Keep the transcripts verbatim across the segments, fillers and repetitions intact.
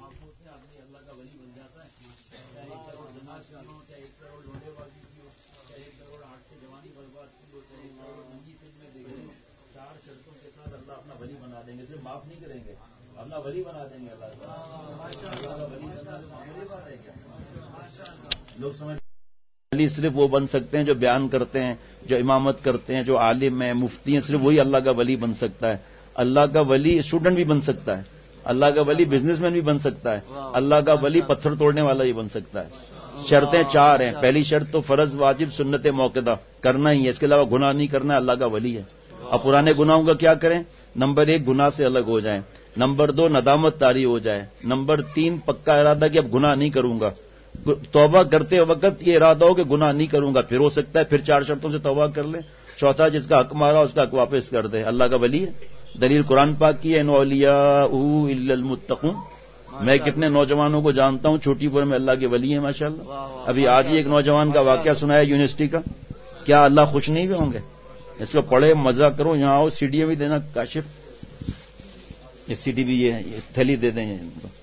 معاف ہوتے ہیں, آدمی اللہ کا ولی بن جاتا ہے. چاہے ایک کروڑ زنا کی ہو, چاہے ایک کروڑ لوٹے بازی کی ہو, چاہے ایک کروڑ آٹھ سے جوانی برباد کی ہو, چاہے ایک کروڑ ننگی فلمیں دیکھ رہے ہو, چار شرطوں کے ساتھ اللہ اپنا ولی بنا دیں گے. صرف معاف نہیں کریں گے, اپنا ولی بنا دیں گے. اللہ کا ولی بنا دیں گے. لوگ سمجھ ولی صرف وہ بن سکتے ہیں جو بیان کرتے ہیں, جو امامت کرتے ہیں, جو عالم ہیں, مفتی ہیں, صرف وہی اللہ کا ولی بن سکتا ہے. اللہ کا ولی اسٹوڈنٹ بھی بن سکتا ہے, اللہ کا ولی بزنس مین بھی بن سکتا ہے, اللہ کا ولی پتھر توڑنے والا بھی بن سکتا ہے. شرطیں چار ہیں. پہلی شرط تو فرض واجب سنت موقدہ کرنا ہی ہے, اس کے علاوہ گناہ نہیں کرنا ہے, اللہ کا ولی ہے. اب پرانے گناہوں کا کیا کریں؟ نمبر ایک, گناہ سے الگ ہو جائیں. نمبر دو, ندامت طاری ہو جائے. نمبر تین, پکا ارادہ کہ اب گناہ نہیں کروں گا. توبہ کرتے وقت یہ ارادہ ہو کہ گناہ نہیں کروں گا, پھر ہو سکتا ہے پھر چار شرطوں سے توبہ کر لے. چوتھا, جس کا حق مارا اس کا حق واپس کر دے. اللہ کا ولی ہے. دلیل قرآن پاک کی ہے, ان اولیاء الا المتقون. میں کتنے نوجوانوں کو جانتا ہوں چھوٹی عمر میں اللہ کے ولی ہیں ماشاءاللہ. ابھی آج ہی ایک نوجوان کا واقعہ سنایا یونیورسٹی کا. کیا اللہ خوش نہیں ہوئے ہوں گے؟ اس کو پڑھے, مزہ کرو, یہاں آؤ, سیڈیاں بھی دینا کاشف, یہ سی ڈی بھی, یہ تھیلی دے دیں.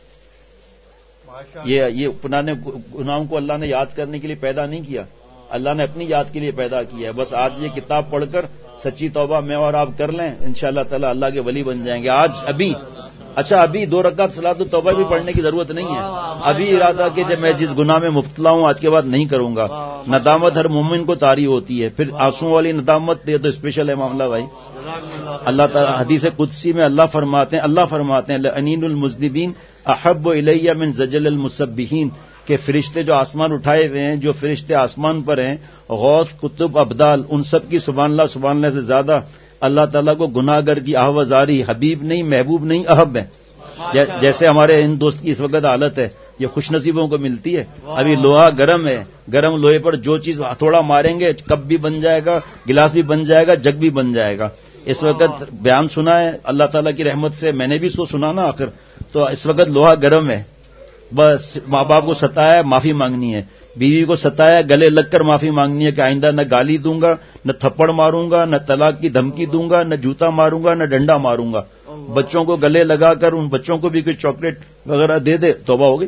یہ یہ پرانے گناہوں کو اللہ نے یاد کرنے کے لیے پیدا نہیں کیا, اللہ نے اپنی یاد کے لیے پیدا کیا ہے. بس آج یہ کتاب پڑھ کر سچی توبہ میں اور آپ کر لیں, انشاءاللہ تعالی اللہ کے ولی بن جائیں گے. آج ابھی اچھا ابھی دو رکعت صلاۃ التوبہ بھی پڑھنے کی ضرورت نہیں ہے. ابھی ارادہ کہ جب میں جس گناہ میں مبتلا ہوں آج کے بعد نہیں کروں گا. ندامت ہر مومن کو طاری ہوتی ہے, پھر آنسو والی ندامت یہ تو اسپیشل ہے معاملہ بھائی. اللہ تعالی حدیث قدسی میں اللہ فرماتے ہیں اللہ فرماتے ہیں لعنین المذنبین احب الی من زجل المسبحین, کہ فرشتے جو آسمان اٹھائے ہوئے ہیں, جو فرشتے آسمان پر ہیں, غوث, قطب, ابدال, ان سب کی سبحان اللہ سبحان اللہ سے زیادہ اللہ تعالیٰ کو گناہ گر کی آہوازاری حبیب نہیں, محبوب نہیں, احب ہے. جیسے ہمارے ان دوست کی اس وقت حالت ہے, یہ خوش نصیبوں کو ملتی ہے. ابھی لوہا گرم ہے, گرم لوہے پر جو چیز ہتھوڑا ماریں گے کپ بھی بن جائے گا, گلاس بھی بن جائے گا, جگ بھی بن جائے گا. اس وقت بیان سنا ہے اللہ تعالیٰ کی رحمت سے, میں نے بھی سو سنا نا آخر, تو اس وقت لوہا گرم ہے. بس ماں باپ کو ستایا, معافی مانگنی ہے. بیوی کو ستایا, گلے لگ کر معافی مانگنی ہے کہ آئندہ نہ گالی دوں گا, نہ تھپڑ ماروں گا, نہ طلاق کی دھمکی دوں گا, نہ جوتا ماروں گا, نہ ڈنڈا ماروں گا. بچوں کو گلے لگا کر ان بچوں کو بھی کوئی چاکلیٹ وغیرہ دے دے, توبہ ہو گئی.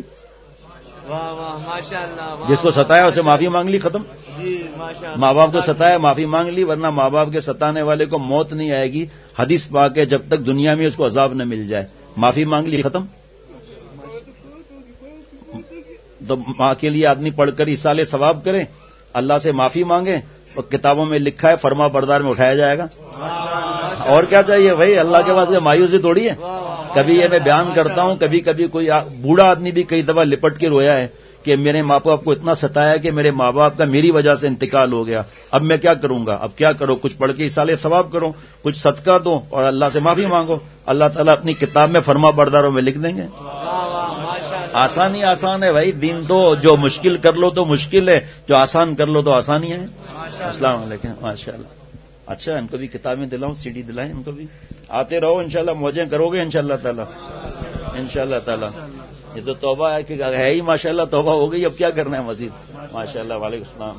جس کو ستایا اسے معافی مانگ لی, ختم. ماں باپ کو ستایا, معافی مانگ لی, ورنہ ماں باپ کے ستانے والے کو موت نہیں آئے گی. حدیث پاک ہے جب تک دنیا میں اس کو عذاب نہ مل جائے. معافی مانگ لی, ختم. تو ماں کے لیے آدمی پڑھ کر ایصال ثواب کرے, اللہ سے معافی مانگے, اور کتابوں میں لکھا ہے فرما بردار میں اٹھایا جائے گا. اور کیا چاہیے بھائی, اللہ کے پاس مایوسی تھوڑی ہے. کبھی یہ میں بیان کرتا ہوں, کبھی کبھی کوئی بوڑھا آدمی بھی کئی دفعہ لپٹ کے رویا ہے کہ میرے ماں باپ کو اتنا ستایا کہ میرے ماں باپ کا میری وجہ سے انتقال ہو گیا, اب میں کیا کروں گا. اب کیا کرو, کچھ پڑھ کے ایصال ثواب کرو, کچھ صدقہ دو, اور اللہ سے معافی مانگو. اللہ تعالیٰ اپنی کتاب میں فرما برداروں میں لکھ دیں گے. آسانی آسان ہے بھائی, دین تو جو مشکل کر لو تو مشکل ہے, جو آسان کر لو تو آسانی ہے. السلام علیکم. ماشاء اللہ. اچھا, ان کو بھی کتابیں دلاؤں, سی ڈی دلائیں ان کو بھی. آتے رہو, انشاءاللہ موجیں کرو گے انشاءاللہ تعالیٰ, انشاءاللہ تعالیٰ. یہ تو توبہ ہے کہ ہے ہی ماشاءاللہ, توبہ ہو گئی, اب کیا کرنا ہے مزید. ماشاءاللہ. وعلیکم السلام.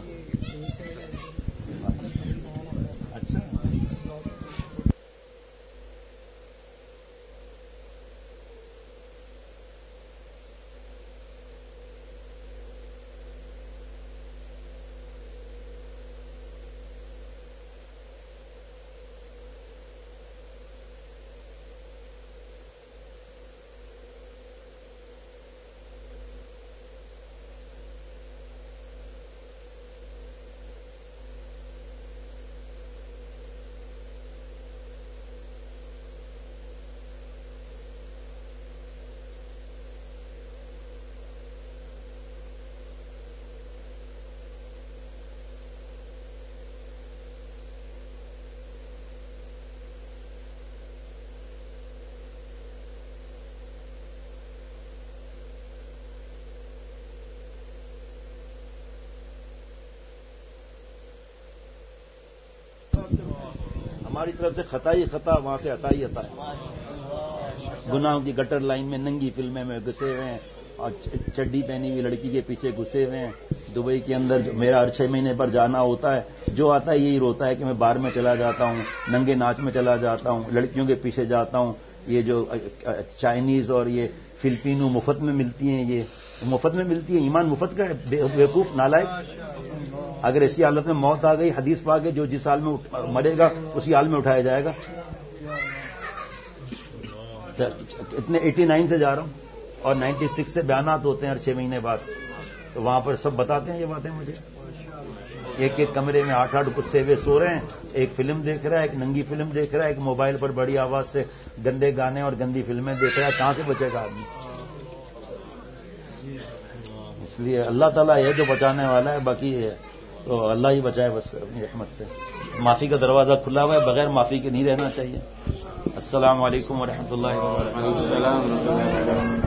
ہماری طرف سے خطا ہی خطا, وہاں سے عطا ہی عطا ہے. گناہوں کی گٹر لائن میں ننگی فلمیں میں گھسے ہوئے ہیں, اور چڈی پہنی ہوئی لڑکی کے پیچھے گھسے ہوئے ہیں. دبئی کے اندر میرا ہر چھ مہینے پر جانا ہوتا ہے, جو آتا ہے یہی روتا ہے کہ میں بار میں چلا جاتا ہوں, ننگے ناچ میں چلا جاتا ہوں, لڑکیوں کے پیچھے جاتا ہوں. یہ جو چائنیز اور یہ فلپینو مفت میں ملتی ہیں، یہ مفت میں ملتی ہے، ایمان مفت کا ہے، بیوقوف نالائق. اگر ایسی حالت میں موت آ گئی، حدیث پاک ہے جو جس حال میں مرے گا اسی حال میں اٹھایا جائے گا. اتنے ایٹی نائن سے جا رہا ہوں اور نائنٹی سکس سے بیانات ہوتے ہیں ہر چھ مہینے بعد، تو وہاں پر سب بتاتے ہیں یہ باتیں مجھے. ایک ایک کمرے میں آٹھ آٹھ کچھ سیوے سو رہے ہیں، ایک فلم دیکھ رہا ہے، ایک ننگی فلم دیکھ رہا ہے، ایک موبائل پر بڑی آواز سے گندے گانے اور گندی فلمیں دیکھ رہا ہے. کہاں سے بچے گا آدمی؟ اس لیے اللہ تعالیٰ یہ جو بچانے والا ہے، باقی تو اللہ ہی بچائے بس اپنی رحمت سے. معافی کا دروازہ کھلا ہوا ہے، بغیر معافی کے نہیں رہنا چاہیے. السلام علیکم ورحمۃ اللہ وبرکاتہ.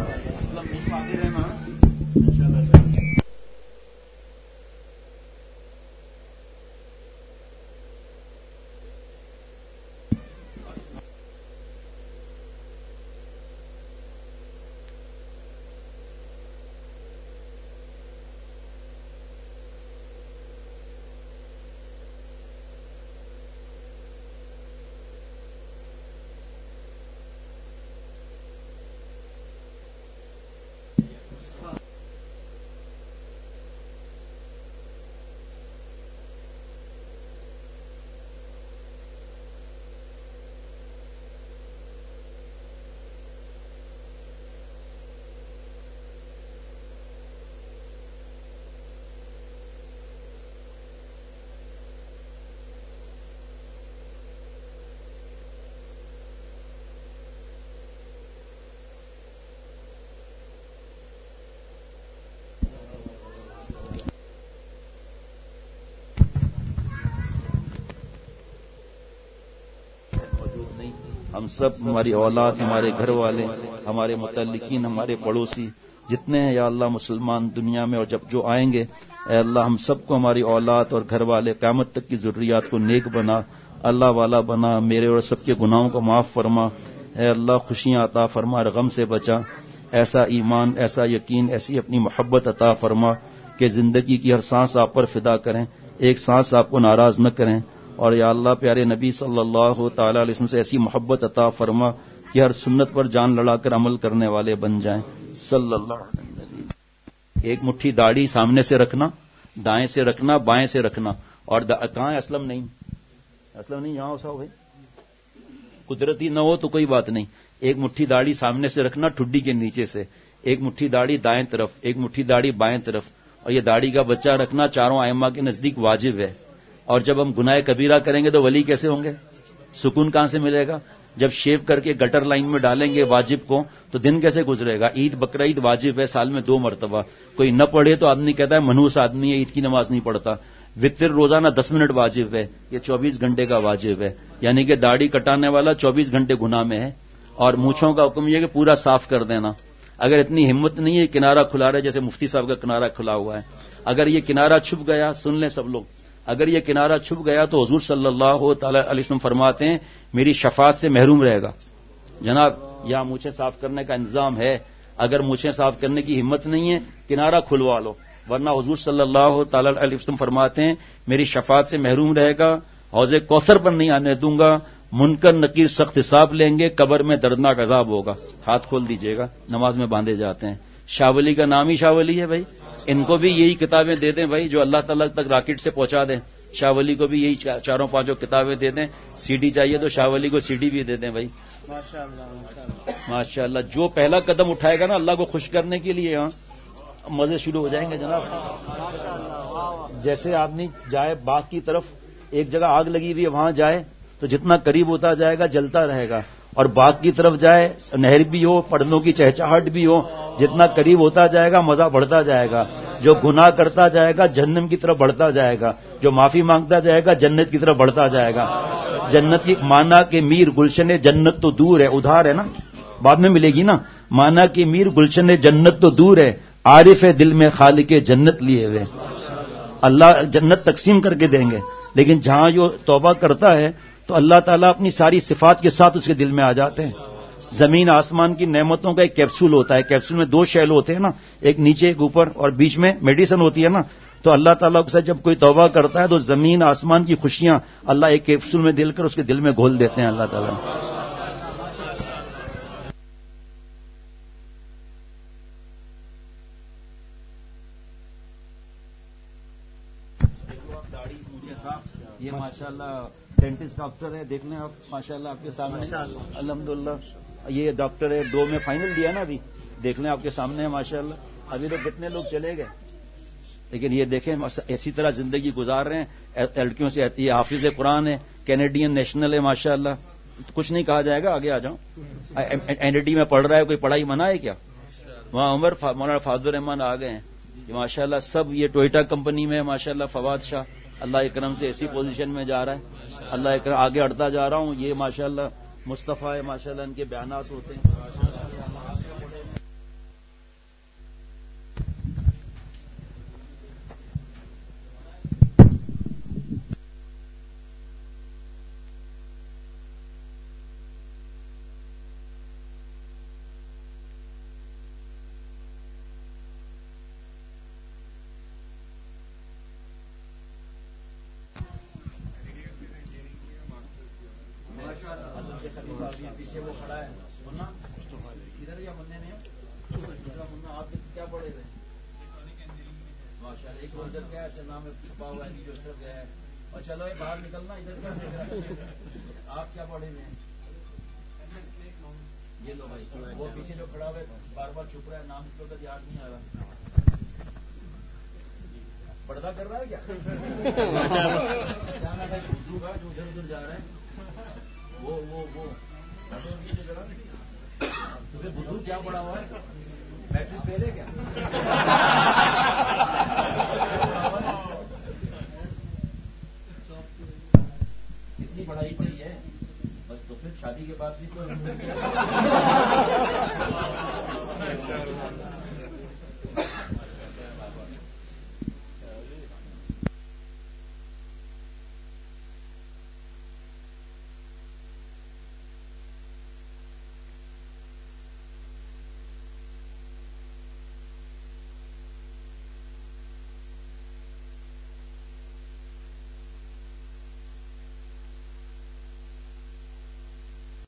ہم سب، ہماری اولاد، ہمارے گھر والے، ہمارے متعلقین، ہمارے پڑوسی جتنے ہیں یا اللہ مسلمان دنیا میں اور جب جو آئیں گے، اے اللہ ہم سب کو، ہماری اولاد اور گھر والے قیامت تک کی ضروریات کو نیک بنا، اللہ والا بنا. میرے اور سب کے گناہوں کو معاف فرما. اے اللہ خوشیاں عطا فرما، غم سے بچا. ایسا ایمان، ایسا یقین، ایسی اپنی محبت عطا فرما کہ زندگی کی ہر سانس آپ پر فدا کریں، ایک سانس آپ کو ناراض نہ کریں. اور یا اللہ پیارے نبی صلی اللہ تعالی علیہ وسلم سے ایسی محبت عطا فرما کہ ہر سنت پر جان لڑا کر عمل کرنے والے بن جائیں. صلی اللہ علیہ وسلم. ایک مٹھی داڑھی سامنے سے رکھنا، دائیں سے رکھنا، بائیں سے رکھنا. اور کہاں اسلم نہیں، اسلم نہیں، یہاں ہو بھائی، قدرتی نہ ہو تو کوئی بات نہیں. ایک مٹھی داڑھی سامنے سے رکھنا ٹھڈی کے نیچے سے، ایک مٹھی داڑھی دائیں طرف، ایک مٹھی داڑھی بائیں طرف. اور یہ داڑھی کا بچہ رکھنا چاروں ائمہ کے نزدیک واجب ہے. اور جب ہم گناہ کبیرہ کریں گے تو ولی کیسے ہوں گے؟ سکون کہاں سے ملے گا؟ جب شیو کر کے گٹر لائن میں ڈالیں گے واجب کو تو دن کیسے گزرے گا؟ عید بقرعید واجب ہے سال میں دو مرتبہ. کوئی نہ پڑھے تو آدمی کہتا ہے منحوس آدمی ہے، عید کی نماز نہیں پڑھتا. وتر روزانہ دس منٹ واجب ہے، یہ چوبیس گھنٹے کا واجب ہے. یعنی کہ داڑھی کٹانے والا چوبیس گھنٹے گناہ میں ہے. اور مونچھوں کا حکم یہ ہے کہ پورا صاف کر دینا. اگر اتنی ہمت نہیں ہے کنارہ کھلا رہے، جیسے مفتی صاحب کا کنارہ کھلا ہوا ہے، اگر یہ کنارہ چھپ گیا، سن لیں سب لوگ، اگر یہ کنارہ چھپ گیا تو حضور صلی اللہ تعالی علیہ وسلم فرماتے ہیں میری شفاعت سے محروم رہے گا. جناب یہاں مونچھیں صاف کرنے کا انتظام ہے، اگر مونچھیں صاف کرنے کی ہمت نہیں ہے کنارہ کھلوا لو، ورنہ حضور صلی اللہ تعالی علیہ وسلم فرماتے ہیں میری شفاعت سے محروم رہے گا، حوض کوثر پر نہیں آنے دوں گا، منکر نکیر سخت حساب لیں گے، قبر میں دردناک عذاب ہوگا. ہاتھ کھول دیجئے گا، نماز میں باندھے جاتے ہیں. شاہ ولی کا نام ہی شاہ ولی ہے بھائی، ان کو بھی یہی کتابیں دے دیں بھائی جو اللہ تعالیٰ تک راکٹ سے پہنچا دیں. شاہ ولی کو بھی یہی چاروں پانچوں کتابیں دے دیں. سی ڈی چاہیے تو شاہ ولی کو سی ڈی بھی دے دیں بھائی. ماشاء اللہ. جو پہلا قدم اٹھائے گا نا اللہ کو خوش کرنے کے لیے، ہاں مزے شروع ہو جائیں گے جناب. جیسے آدمی جائے باغ کی طرف، ایک جگہ آگ لگی ہوئی ہے وہاں جائے تو جتنا قریب ہوتا جائے گا جلتا رہے گا. اور باغ کی طرف جائے، نہر بھی ہو، پرندوں کی چہچہاہٹ بھی ہو، جتنا قریب ہوتا جائے گا مزہ بڑھتا جائے گا. جو گناہ کرتا جائے گا جہنم کی طرف بڑھتا جائے گا، جو معافی مانگتا جائے گا جنت کی طرف بڑھتا جائے گا. جنت کی مانا کہ میر گلشن جنت تو دور ہے، ادھار ہے نا، بعد میں ملے گی نا. مانا کہ میر گلشن جنت تو دور ہے، عارف دل میں خالق جنت لیے ہوئے. اللہ جنت تقسیم کر کے دیں گے، لیکن جہاں جو توبہ کرتا ہے تو اللہ تعالیٰ اپنی ساری صفات کے ساتھ اس کے دل میں آ جاتے ہیں. زمین آسمان کی نعمتوں کا ایک کیپسول ہوتا ہے، کیپسول میں دو شیل ہوتے ہیں نا، ایک نیچے ایک اوپر، اور بیچ میں میڈیسن ہوتی ہے نا. تو اللہ تعالیٰ کے ساتھ جب کوئی توبہ کرتا ہے تو زمین آسمان کی خوشیاں اللہ ایک کیپسول میں دل کر اس کے دل میں گھول دیتے ہیں اللہ تعالیٰ. صاحب یہ ماشاءاللہ ڈینٹسٹ ڈاکٹر ہے، دیکھ لیں آپ ماشاءاللہ آپ کے سامنے الحمدللہ. یہ ڈاکٹر ہے، دو میں فائنل دیا نا ابھی، دیکھ لیں آپ کے سامنے ہے ماشاءاللہ. ابھی تو کتنے لوگ چلے گئے، لیکن یہ دیکھیں ایسی طرح زندگی گزار رہے ہیں لڑکیوں سے. یہ حافظ قرآن ہے، کینیڈین نیشنل ہے ماشاءاللہ. کچھ نہیں کہا جائے گا، آگے آ جاؤں. این ڈی ٹی میں پڑھ رہا ہے، کوئی پڑھائی منع ہے کیا؟ وہاں عمر مولانا فاضل الرحمان آ گئے ہیں ماشاءاللہ. سب یہ ٹوئٹا کمپنی میں ماشاءاللہ. فواد شاہ اللہ اکرم سے ایسی پوزیشن میں جا رہا ہے، اللہ اکرم آگے اڑتا جا رہا ہوں. یہ ماشاءاللہ مصطفیٰ ہے ماشاءاللہ، ان کے بیانات ہوتے ہیں. پیچھے وہ کھڑا ہے منا ادھر یا مننے میں دوسرا منا. آپ کیا پڑھے تھے ماشاء اللہ؟ ایک ادھر کیا ہے نام میں چھپا ہوا ہے جو سب گیا ہے. اور چلو یہ باہر نکلنا ادھر کیا دیکھ رہا ہے؟ آپ کیا پڑھے ہوئے ہیں؟ یہ لو بھائی، وہ پیچھے جو کھڑا ہوا ہے بار بار چھپ رہا ہے، نام اس کو تو یاد نہیں آ رہا. پردہ کر رہا ہے کیا؟ جانا بھائی اردو کا جو ادھر ادھر جا رہا ہے وہ وہ وہ تمہیں بدھو کیا پڑا ہوا ہے؟ بیٹری فیل ہے کیا؟ اتنی پڑھائی چاہیے بس، تو پھر شادی کے بعد بھی تو